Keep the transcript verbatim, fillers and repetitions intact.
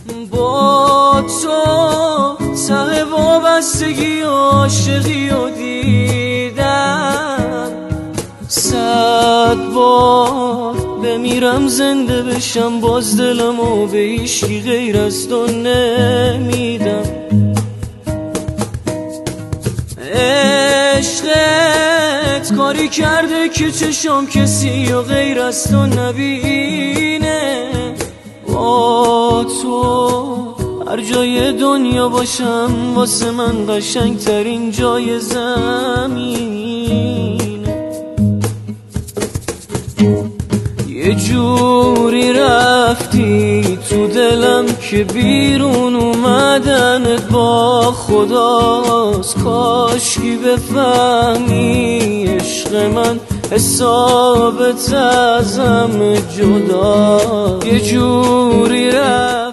با تو ته وابستگی عاشقی و دیدم، صد بار بمیرم زنده بشم باز دلمو به هیچکی غیر از تو نمیدم. عشقت کاری کرده که چشم کسی و غیر از تو نبینه. با تو هر جای دنیا باشم واسه من قشنگ ترین جای زمینه. یه جوری رفتی تو دلم که بیرون اومدنت با خداست. کاشکی بفهمی عشق من حسابت ازم جدا. یه جوری رفتی